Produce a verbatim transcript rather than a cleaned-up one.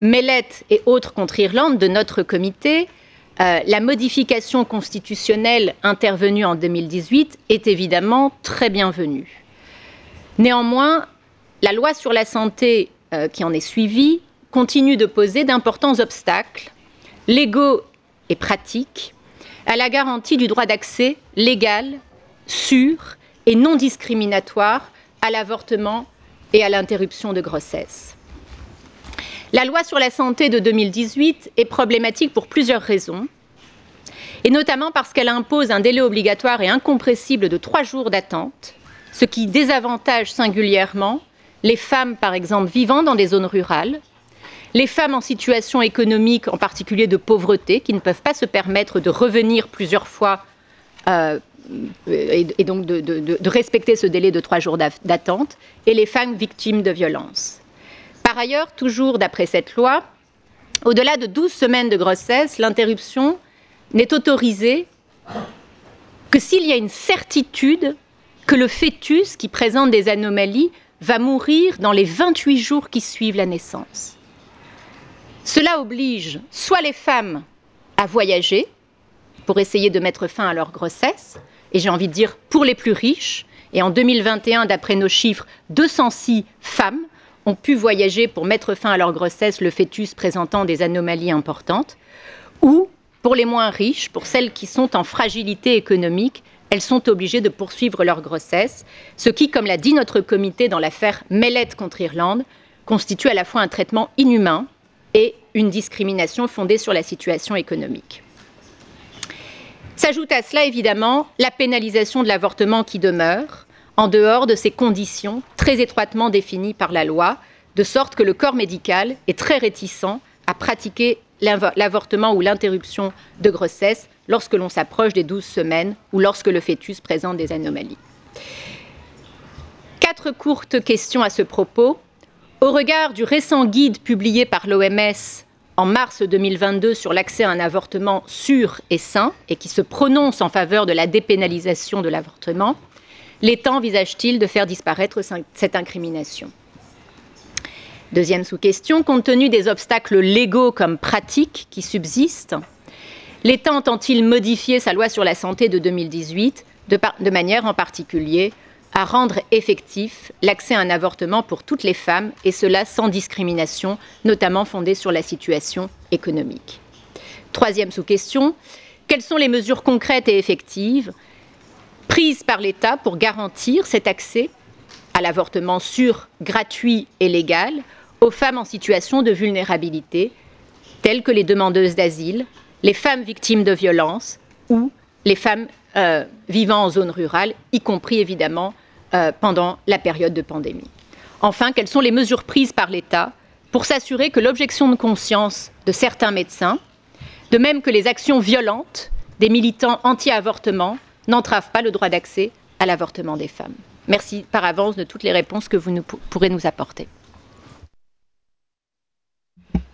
Mellet et autres contre Irlande de notre comité, euh, la modification constitutionnelle intervenue en deux mille dix-huit est évidemment très bienvenue. Néanmoins, la loi sur la santé euh, qui en est suivie continue de poser d'importants obstacles légaux et pratiques à la garantie du droit d'accès légal, sûr et non discriminatoire à l'avortement et à l'interruption de grossesse. La loi sur la santé de deux mille dix-huit est problématique pour plusieurs raisons, et notamment parce qu'elle impose un délai obligatoire et incompressible de trois jours d'attente, ce qui désavantage singulièrement les femmes, par exemple, vivant dans des zones rurales, les femmes en situation économique, en particulier de pauvreté, qui ne peuvent pas se permettre de revenir plusieurs fois euh, et, et donc de, de, de respecter ce délai de trois jours d'attente, et les femmes victimes de violences. Par ailleurs, toujours d'après cette loi, au-delà de douze semaines de grossesse, l'interruption n'est autorisée que s'il y a une certitude que le fœtus qui présente des anomalies va mourir dans les vingt-huit jours qui suivent la naissance. Cela oblige soit les femmes à voyager pour essayer de mettre fin à leur grossesse, et j'ai envie de dire pour les plus riches, et en deux mille vingt et un, d'après nos chiffres, deux cent six femmes ont pu voyager pour mettre fin à leur grossesse, le fœtus présentant des anomalies importantes, ou pour les moins riches, pour celles qui sont en fragilité économique, elles sont obligées de poursuivre leur grossesse, ce qui, comme l'a dit notre comité dans l'affaire Mellet contre Irlande, constitue à la fois un traitement inhumain et une discrimination fondée sur la situation économique. S'ajoute à cela, évidemment, la pénalisation de l'avortement qui demeure, en dehors de ces conditions très étroitement définies par la loi, de sorte que le corps médical est très réticent à pratiquer l'avortement ou l'interruption de grossesse lorsque l'on s'approche des douze semaines ou lorsque le fœtus présente des anomalies. Quatre courtes questions à ce propos. Au regard du récent guide publié par l'O M S en mars deux mille vingt-deux sur l'accès à un avortement sûr et sain, et qui se prononce en faveur de la dépénalisation de l'avortement, l'État envisage-t-il de faire disparaître cette incrimination? Deuxième sous-question, compte tenu des obstacles légaux comme pratiques qui subsistent, l'État entend-il modifier sa loi sur la santé de deux mille dix-huit de, de manière en particulier à rendre effectif l'accès à un avortement pour toutes les femmes, et cela sans discrimination, notamment fondée sur la situation économique? Troisième sous-question, quelles sont les mesures concrètes et effectives prises par l'État pour garantir cet accès à l'avortement sûr, gratuit et légal aux femmes en situation de vulnérabilité, telles que les demandeuses d'asile, les femmes victimes de violences ou les femmes euh, vivant en zone rurale, y compris évidemment euh, pendant la période de pandémie? Enfin, quelles sont les mesures prises par l'État pour s'assurer que l'objection de conscience de certains médecins, de même que les actions violentes des militants anti-avortement, n'entravent pas le droit d'accès à l'avortement des femmes? Merci par avance de toutes les réponses que vous nous, pourrez nous apporter.